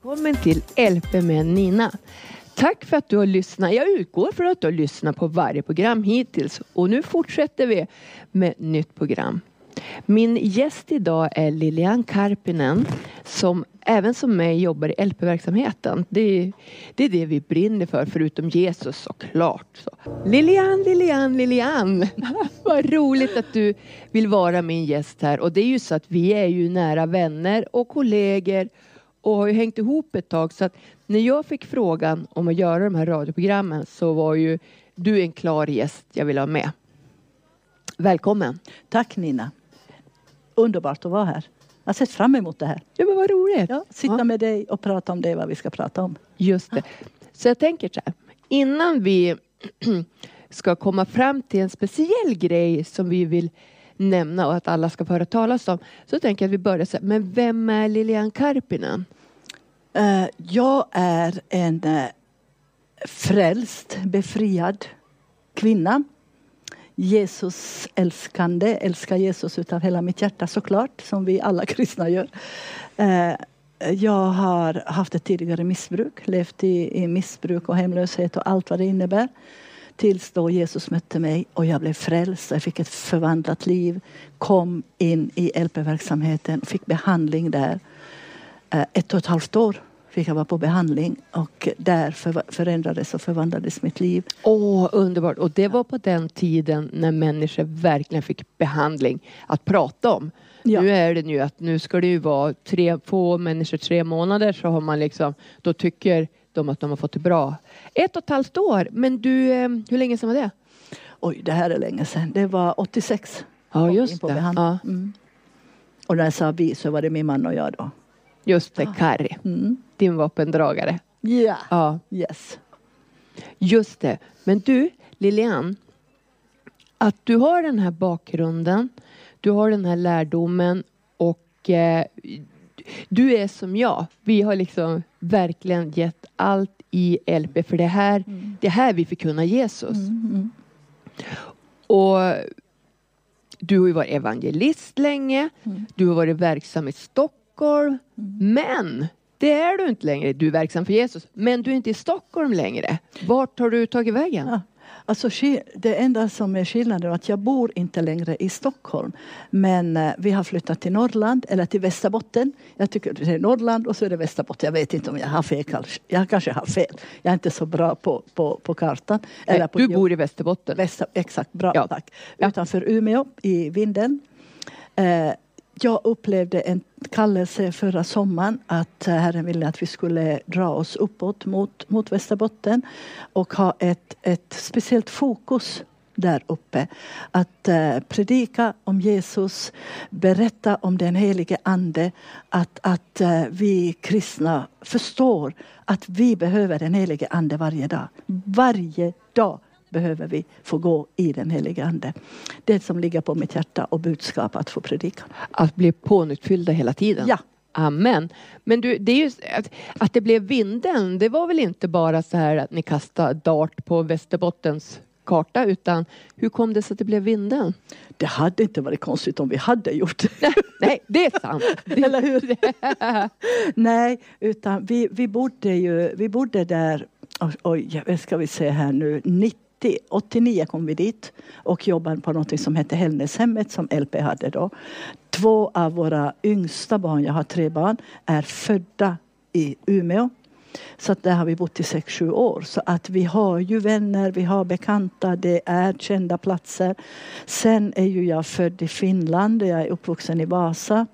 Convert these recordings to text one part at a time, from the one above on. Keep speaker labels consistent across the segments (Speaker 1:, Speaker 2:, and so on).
Speaker 1: Välkommen till LP med Nina. Tack för att du har lyssnat. Jag utgår från att du har lyssnat på varje program hittills. Och nu fortsätter vi med ett nytt program. Min gäst idag är Lilian Karppinen som även som mig jobbar i LP-verksamheten. Det är det vi brinner för, förutom Jesus såklart. Så. Lilian. Vad roligt att du vill vara min gäst här. Och det är ju så att vi är ju nära vänner och kollegor och har ju hängt ihop ett tag. Så att när jag fick frågan om att göra de här radioprogrammen så var ju du en klar gäst jag vill ha med. Välkommen.
Speaker 2: Tack Nina. Underbart att vara här. Jag har sett fram emot det här.
Speaker 1: Ja, men vad roligt.
Speaker 2: Ja, sitta med dig och prata om det vad vi ska prata om.
Speaker 1: Just det. Så jag tänker så här. Innan vi ska komma fram till en speciell grej som vi vill nämna och att alla ska få höra talas om. Så tänker jag att vi börjar så här. Men vem är Lilian Karppinen?
Speaker 2: Jag är en frälst, befriad kvinna. Jesus älskande, älskar Jesus utav hela mitt hjärta såklart, som vi alla kristna gör. Jag har haft ett tidigare missbruk, levt i missbruk och hemlöshet och allt vad det innebär. Tills då Jesus mötte mig och jag blev frälst. Jag fick ett förvandlat liv, kom in i LP-verksamheten och fick behandling där. 1,5 år fick jag vara på behandling och där förändrades och förvandlades mitt liv.
Speaker 1: Underbart. Och det var på den tiden när människor verkligen fick behandling att prata om. Ja. Nu är det ju att nu ska det ju vara 3 månader så har man liksom, då tycker de att de har fått det bra. 1,5 år. Men du, hur länge sedan var det?
Speaker 2: Oj, det här är länge sedan. Det var 86.
Speaker 1: Ja, just det. Ja.
Speaker 2: Mm. Och när jag sa vi så var det min man och jag då.
Speaker 1: Just det, Kari. Din vapendragare.
Speaker 2: Yeah.
Speaker 1: Ja.
Speaker 2: Yes.
Speaker 1: Just det. Men du, Lilian. Att du har den här bakgrunden. Du har den här lärdomen. Och du är som jag. Vi har liksom verkligen gett allt i LP. För det här vi förkunnar Jesus. Och du har ju varit evangelist länge. Du har varit verksam i Stockholm. Men det är du inte längre. Du är verksam för Jesus. Men du är inte i Stockholm längre. Vart har du tagit vägen?
Speaker 2: Ja. Alltså, det enda som är skillnaden är att jag bor inte längre i Stockholm. Men vi har flyttat till Norrland eller till Västerbotten. Jag tycker det är Norrland och så är det Västerbotten. Jag vet inte om jag har fel. Jag kanske har fel. Jag är inte så bra på kartan. Eller
Speaker 1: du bor i Västerbotten.
Speaker 2: Exakt, bra,
Speaker 1: ja.
Speaker 2: Tack. Utanför Umeå i Vindeln. Jag upplevde en kallelse förra sommaren att Herren ville att vi skulle dra oss uppåt mot Västerbotten och ha ett speciellt fokus där uppe. Att predika om Jesus, berätta om den helige ande, att vi kristna förstår att vi behöver den helige ande varje dag. Varje dag behöver vi få gå i den helige ande. Det som ligger på mitt hjärta och budskap att få predika.
Speaker 1: Att bli pånyttfyllda hela tiden.
Speaker 2: Ja.
Speaker 1: Amen. Men du, det är ju att det blev Vindeln. Det var väl inte bara så här att ni kastade dart på Västerbottens karta. Utan hur kom det så att det blev Vindeln?
Speaker 2: Det hade inte varit konstigt om vi hade gjort det.
Speaker 1: Nej, det är sant.
Speaker 2: Eller hur? Nej, utan vi bodde där. Oj, ska vi se här nu. 89 kom vi dit och jobbade på något som hette Hällnäshemmet som LP hade då. 2 av våra yngsta barn, jag har 3 barn, är födda i Umeå. Så att där har vi bott i 6-7 år. Så att vi har ju vänner, vi har bekanta, det är kända platser. Sen är ju jag född i Finland, jag är uppvuxen i Vasa.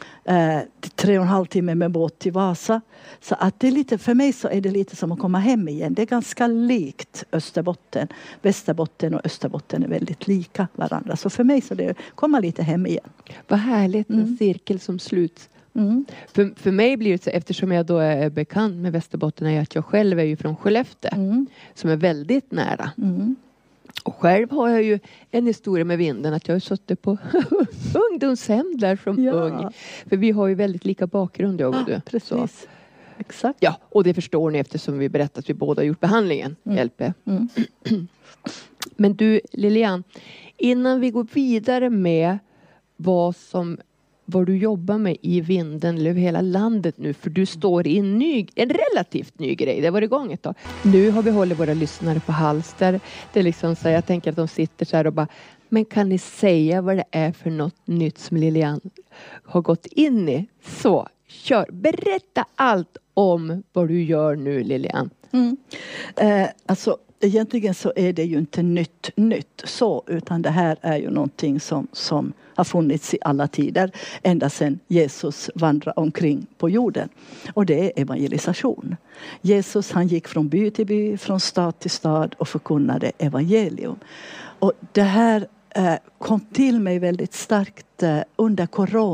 Speaker 2: 3,5 timmar med båt till Vasa. Så att det är lite, för mig så är det lite som att komma hem igen. Det är ganska likt Österbotten. Västerbotten och Österbotten är väldigt lika varandra. Så för mig så är det komma lite hem igen.
Speaker 1: Vad härligt, en cirkel som sluts. För mig blir det så, eftersom jag då är bekant med Västerbotten, är att jag själv är ju från Skellefteå. Som är väldigt nära. Och själv har jag ju en historia med Vindeln att jag har suttit på ungdomshem där som ung. För vi har ju väldigt lika bakgrund jag och du.
Speaker 2: Precis.
Speaker 1: Så.
Speaker 2: Exakt.
Speaker 1: Ja, och det förstår ni eftersom vi berättat att vi båda har gjort behandlingen. LP. Men du Lilian, innan vi går vidare med vad som vad du jobbar med i Vindeln eller över hela landet nu. För du står i en relativt ny grej. Det var igång ett tag. Nu har vi hållit våra lyssnare på halster. Det är liksom så, jag tänker att de sitter så här och bara, men kan ni säga vad det är för något nytt som Lilian har gått in i? Så, kör. Berätta allt om vad du gör nu, Lilian.
Speaker 2: Alltså, egentligen så är det ju inte nytt så, utan det här är ju någonting som har funnits i alla tider, ända sedan Jesus vandrade omkring på jorden. Och det är evangelisation. Jesus, han gick från by till by, från stad till stad och förkunnade evangelium. Och det här kom till mig väldigt starkt under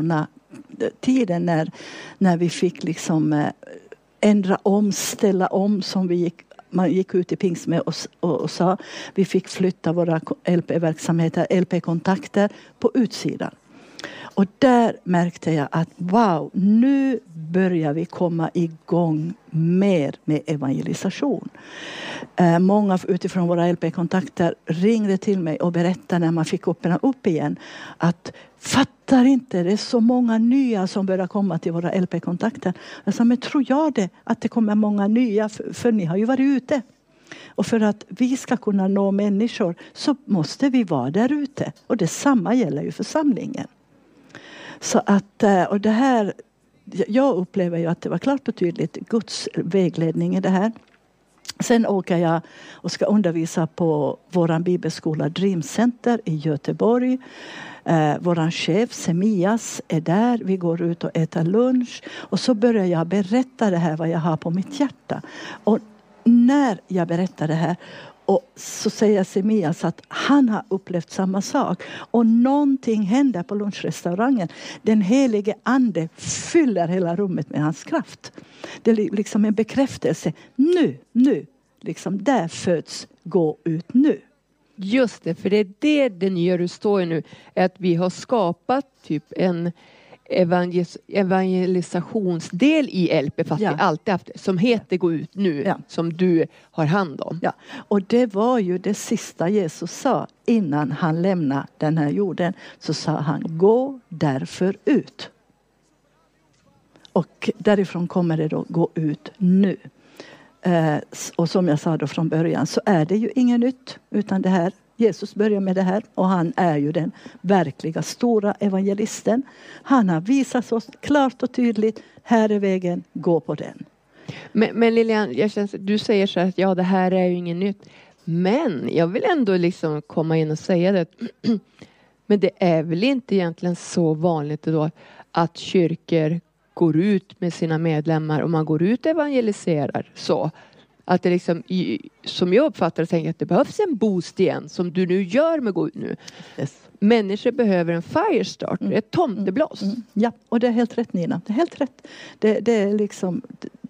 Speaker 2: coronatiden när vi fick liksom ändra om, ställa om, som man gick ut i pingst med och sa. Vi fick flytta våra LP-verksamheter, LP-kontakter på utsidan. Och där märkte jag att wow, nu börjar vi komma igång mer med evangelisation. Många utifrån våra LP-kontakter ringde till mig och berättade när man fick öppna upp igen att fattar inte, det är så många nya som börjar komma till våra LP-kontakter. Jag sa, men tror jag det att det kommer många nya, för ni har ju varit ute. Och för att vi ska kunna nå människor så måste vi vara där ute. Och detsamma gäller ju församlingen. Så att, och det här, jag upplever ju att det var klart och tydligt Guds vägledning i det här. Sen åker jag och ska undervisa på våran bibelskola Dream Center i Göteborg. Våran chef Semias är där. Vi går ut och äter lunch. Och så börjar jag berätta det här vad jag har på mitt hjärta. Och när jag berättar det här och så säger Semias att han har upplevt samma sak. Och någonting händer på lunchrestaurangen. Den helige ande fyller hela rummet med hans kraft. Det är liksom en bekräftelse. Nu. Liksom där föds gå ut nu.
Speaker 1: Just det, för det är det den gör du står i nu. Att vi har skapat typ en evangelisationsdel i LP, fast vi alltid haft det, som heter Gå ut nu, som du har hand om.
Speaker 2: Ja, och det var ju det sista Jesus sa innan han lämnade den här jorden. Så sa han, gå därför ut. Och därifrån kommer det då, gå ut nu. Och som jag sa då från början så är det ju inget nytt, utan det här, Jesus börjar med det här och han är ju den verkliga stora evangelisten. Han har visat oss klart och tydligt, här är vägen, gå på den.
Speaker 1: Men Lilian, du säger så att det här är ju inget nytt. Men jag vill ändå liksom komma in och säga det. Men det är väl inte egentligen så vanligt då att kyrkor går ut med sina medlemmar och man går ut och evangeliserar så. Att det liksom, som jag uppfattar och tänker att det behövs en boost igen som du nu gör med Gå ut nu. Yes. Människor behöver en firestart, ett tomteblås.
Speaker 2: Ja, och det är helt rätt Nina. Det är helt rätt. Det är liksom,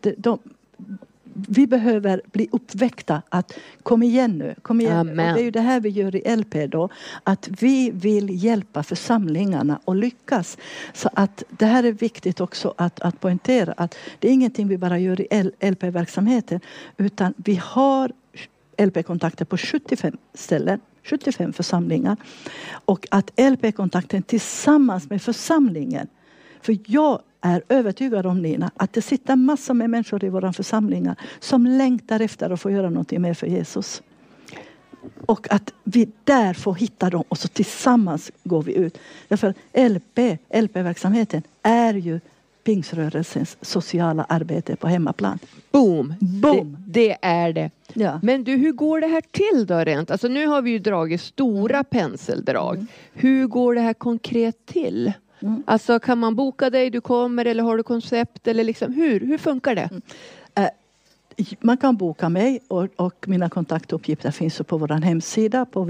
Speaker 2: vi behöver bli uppväckta att kom igen nu. Och det är ju det här vi gör i LP då. Att vi vill hjälpa församlingarna och lyckas. Så att det här är viktigt också att poängtera. Att det är ingenting vi bara gör i LP-verksamheten. Utan vi har LP-kontakter på 75 ställen. 75 församlingar. Och att LP-kontakten tillsammans med församlingen. För jag är övertygad om Nina att det sitter massor med människor i våra församlingar som längtar efter att få göra något mer för Jesus. Och att vi där får hitta dem och så tillsammans går vi ut. Därför LP-verksamheten är ju Pingsrörelsens sociala arbete på hemmaplan.
Speaker 1: Boom! Det är det. Ja. Men du, hur går det här till då rent? Alltså nu har vi ju dragit stora penseldrag. Hur går det här konkret till? Alltså kan man boka dig, du kommer eller har du koncept eller liksom, hur funkar det?
Speaker 2: Man kan boka mig och mina kontaktuppgifter finns på vår hemsida på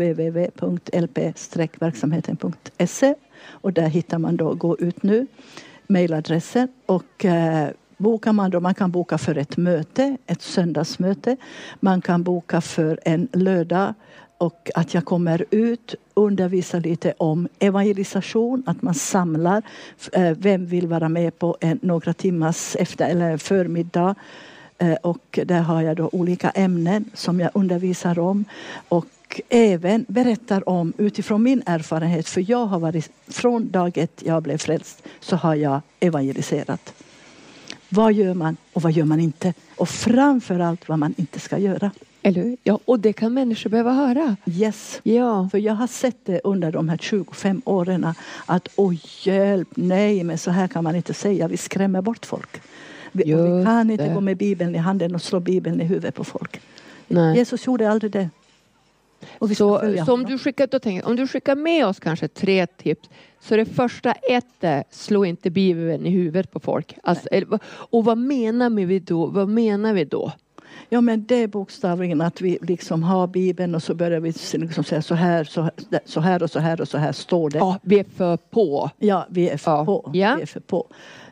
Speaker 2: www.lp-verksamheten.se och där hittar man då Gå ut nu, mejladressen och bokar man då, man kan boka för ett möte, ett söndagsmöte, man kan boka för en lördag och att jag kommer ut, undervisar lite om evangelisation, att man samlar, vem vill vara med på några timmars efter eller förmiddag. Och där har jag då olika ämnen som jag undervisar om. Och Och även berättar om utifrån min erfarenhet. För jag har varit, från dag 1 jag blev frälst så har jag evangeliserat. Vad gör man och vad gör man inte? Och framförallt vad man inte ska göra.
Speaker 1: Eller? Ja, och det kan människor behöva höra.
Speaker 2: Yes.
Speaker 1: Ja.
Speaker 2: För jag har sett det under de här 25 åren att hjälp, nej, men så här kan man inte säga. Vi skrämmer bort folk. Vi kan inte gå med Bibeln i handen och slå Bibeln i huvudet på folk.
Speaker 1: Nej.
Speaker 2: Jesus gjorde aldrig det. Och
Speaker 1: så om du skickar med oss kanske 3 tips. Så det första 1 är, slå inte Bibeln i huvudet på folk. Alltså, och vad menar vi då?
Speaker 2: Ja, men det är bokstavligen att vi liksom har Bibeln och så börjar vi liksom säga så här och så här står det.
Speaker 1: Ja, vi är för på.
Speaker 2: Ja, vi är för på.
Speaker 1: Ja.
Speaker 2: Vi är för på.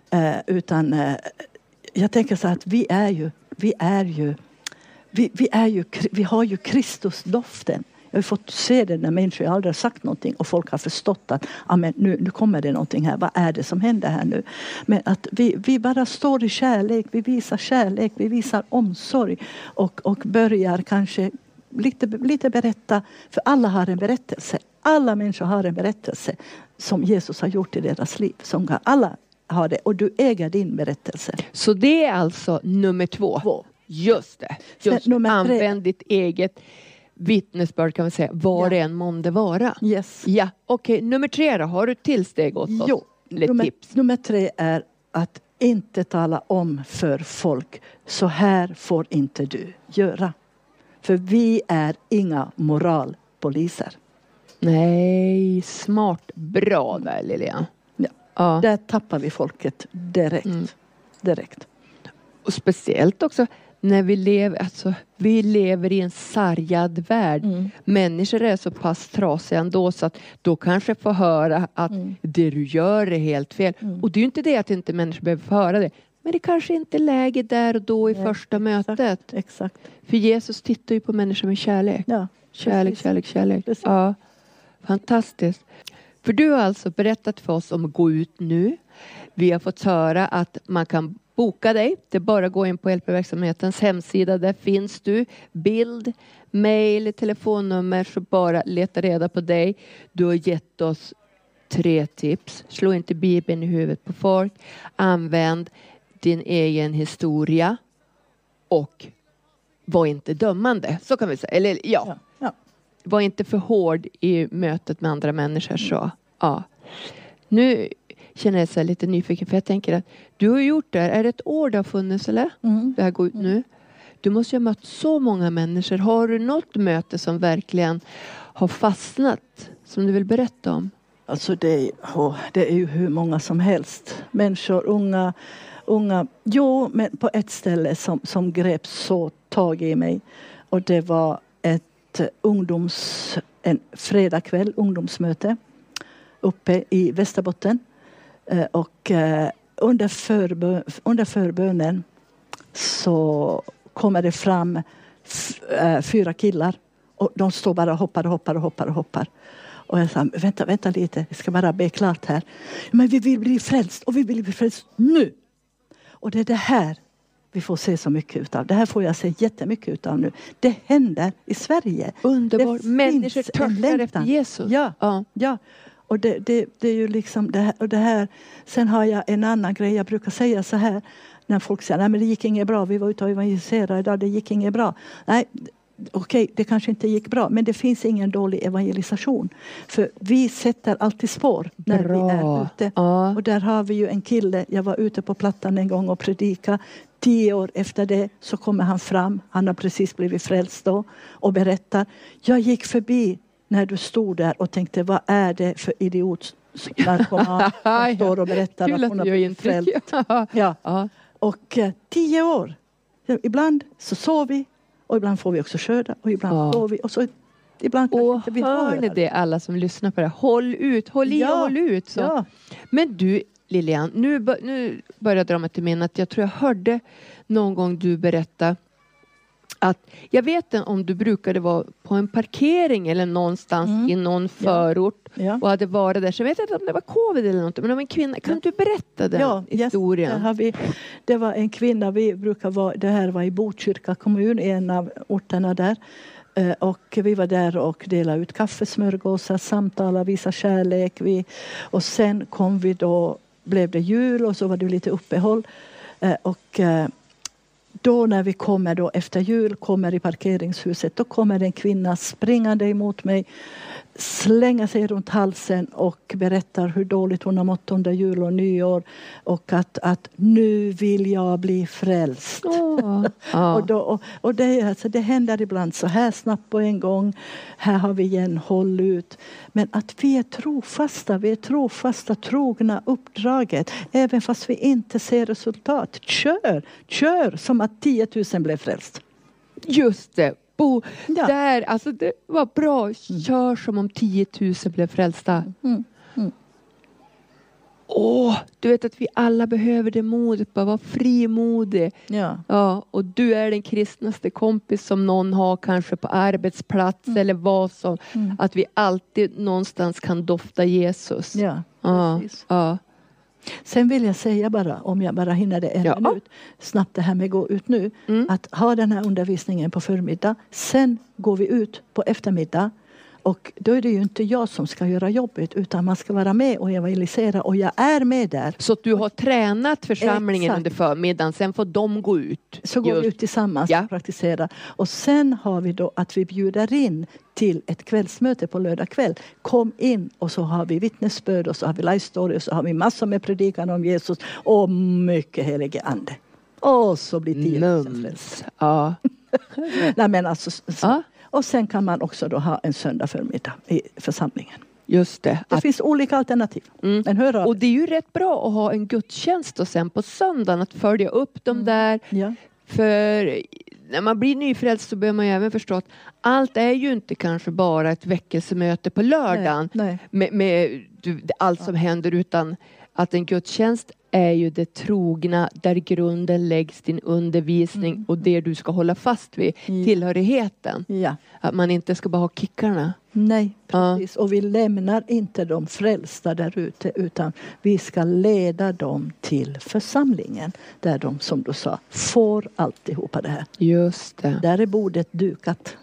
Speaker 2: Jag tänker så att vi har ju Kristusdoften. Jag har fått se det när människor aldrig har sagt någonting och folk har förstått att amen, nu kommer det någonting här. Vad är det som händer här nu? Men att vi bara står i kärlek, vi visar omsorg och börjar kanske lite berätta. För alla har en berättelse. Alla människor har en berättelse som Jesus har gjort i deras liv. Som alla har det och du äger din berättelse.
Speaker 1: Så det är alltså nummer 2. Just det. Just använd ditt eget vittnesbörd kan vi säga. Var det än månde vara.
Speaker 2: Yes.
Speaker 1: Ja, okej. Nummer 3 då. Har du tillsteg åt oss?
Speaker 2: Tips? Nummer 3 är att inte tala om för folk. Så här får inte du göra. För vi är inga moralpoliser.
Speaker 1: Nej, smart. Bra där, Lilian.
Speaker 2: Ja. Där tappar vi folket direkt.
Speaker 1: Och speciellt också när vi lever i en sargad värld. Människor är så pass trasiga ändå så att då kanske får höra att det du gör är helt fel. Och det är ju inte det att inte människor behöver få höra det. Men det kanske inte är läge där och då i första mötet.
Speaker 2: Exakt.
Speaker 1: För Jesus tittar ju på människor med kärlek.
Speaker 2: Ja,
Speaker 1: kärlek. Ja, fantastiskt. För du har alltså berättat för oss om att gå ut nu. Vi har fått höra att man kan boka dig. Det är bara att gå in på LP-verksamhetens hemsida. Där finns du. Bild, mail, telefonnummer. Så bara leta reda på dig. Du har gett oss 3 tips. Slå inte Bibeln i huvudet på folk. Använd din egen historia. Och var inte dömande. Så kan vi säga. Eller ja. Var inte för hård i mötet med andra människor. Så ja. Nu känner jag så lite nyfiken. För jag tänker att du har gjort det. Är det ett år det har funnits eller? Det här går ut nu. Du måste ju ha mött så många människor. Har du något möte som verkligen har fastnat? Som du vill berätta om?
Speaker 2: Alltså det är ju hur många som helst. Människor, unga. Jo, men på ett ställe som grep så tag i mig. Och det var en fredagkväll ungdomsmöte uppe i Västerbotten. Och under förbönen så kommer det fram 4 killar. Och de står bara och hoppar. Och jag sa, vänta lite, jag ska bara be klart här. Men vi vill bli frälst och vi vill bli frälst nu. Och det är det här vi får se så mycket utav. Det här får jag se jättemycket utav nu. Det händer i Sverige.
Speaker 1: Underbart. Människor törstar efter Jesus.
Speaker 2: Ja. Och det är ju liksom det här. Sen har jag en annan grej. Jag brukar säga så här. När folk säger, nej men det gick inget bra. Vi var ute och evangeliserade idag. Det gick inget bra. Nej, okej, det kanske inte gick bra. Men det finns ingen dålig evangelisation. För vi sätter alltid spår när vi är ute. Och där har vi ju en kille. Jag var ute på Plattan en gång och predika. 10 år efter det så kommer han fram. Han har precis blivit frälst då. Och berättar. Jag gick förbi när du stod där och tänkte, vad är det för idiot narkoman som står och berättar att hon har blivit frälst. Och 10 år. Ibland så sov vi. Och ibland får vi också köra. Och ibland får vi. Och så ibland inte vi
Speaker 1: hör ni det alla som lyssnar på det. Håll ut. Håll ut. Så. Ja. Men du Lilian. Nu börjar jag dra mig till minnet. Jag tror jag hörde någon gång du berätta. Att jag vet inte om du brukade vara på en parkering. Eller någonstans i någon förort. Ja. Och hade varit där. Så jag vet inte om det var covid eller något. Men om en kvinna. Kan du berätta den historien?
Speaker 2: Det var en kvinna. Vi brukar vara. Det här var i Botkyrka kommun. En av orterna där. Och vi var där och delade ut kaffesmörgåsar, samtalade, visade kärlek. Och sen kom vi då, blev det jul och så var det lite uppehåll. Och då när vi kommer då efter jul, kommer i parkeringshuset, då kommer en kvinna springande emot mig, slänger sig runt halsen och berättar hur dåligt hon har mått under jul och nyår och att nu vill jag bli frälst. Och det, alltså, det händer ibland så här snabbt på en gång. Här har vi igen håll ut. Men att vi är trofasta, trogna uppdraget. Även fast vi inte ser resultat. Kör som att 10 000 blev frälst.
Speaker 1: Just det. Där, alltså det var bra. Kör som om 10 000 blev frälsta. Du vet att vi alla behöver det modet. Bara vara frimodig. Ja, och du är den kristnaste kompis som någon har kanske på arbetsplats eller vad som. Att vi alltid någonstans kan dofta Jesus.
Speaker 2: Ja, precis.
Speaker 1: Ja.
Speaker 2: Sen vill jag säga bara, om jag bara hinner det en minut, snabbt det här med gå ut nu, att ha den här undervisningen på förmiddag, sen går vi ut på eftermiddag och då är det ju inte jag som ska göra jobbet utan man ska vara med och evangelisera och jag är med där.
Speaker 1: Så att du har tränat församlingen under förmiddagen, sen får de gå ut.
Speaker 2: Så går vi ut tillsammans och praktisera. Och sen har vi då att vi bjuder in till ett kvällsmöte på lördag kväll. Kom in och så har vi vittnesbörd och så har vi life story och så har vi massor med predikan om Jesus och mycket helige ande. Och så blir 10 000 frälst.
Speaker 1: Ja.
Speaker 2: Nej, men alltså, och sen kan man också då ha en söndag förmiddag i församlingen.
Speaker 1: Just det.
Speaker 2: Det finns olika alternativ. Men hör av.
Speaker 1: Och det är ju rätt bra att ha en gudstjänst och sen på söndagen att följa upp dem där.
Speaker 2: Ja.
Speaker 1: För när man blir nyfrälst så behöver man ju även förstå att allt är ju inte kanske bara ett väckelsemöte på lördagen.
Speaker 2: Nej.
Speaker 1: Med allt som händer, utan att en gudstjänst är ju det trogna där grunden läggs, din undervisning och det du ska hålla fast vid, tillhörigheten.
Speaker 2: Ja.
Speaker 1: Att man inte ska bara ha kickarna.
Speaker 2: Nej, precis. Och vi lämnar inte de frälsta där ute utan vi ska leda dem till församlingen. Där de, som du sa, får alltihopa det här.
Speaker 1: Just det.
Speaker 2: Där är bordet dukat.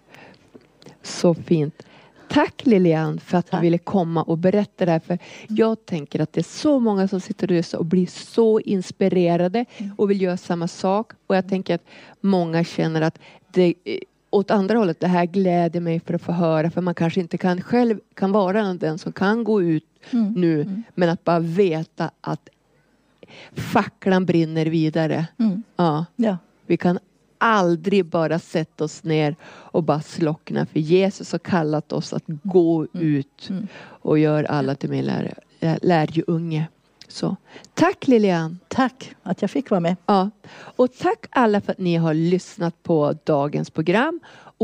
Speaker 1: Så fint. Tack Lilian för att du ville komma och berätta det här. För jag tänker att det är så många som sitter och lyssnar och blir så inspirerade och vill göra samma sak. Och jag tänker att många känner att det, åt andra hållet, det här gläder mig för att få höra. För man kanske inte själv kan vara den som kan gå ut nu. Men att bara veta att facklan brinner vidare.
Speaker 2: Ja.
Speaker 1: Vi kan aldrig bara sätta oss ner och bara slockna. För Jesus har kallat oss att gå ut och göra alla till min lärjunge. Så tack Lilian.
Speaker 2: Tack att jag fick vara med.
Speaker 1: Ja. Och tack alla för att ni har lyssnat på dagens program.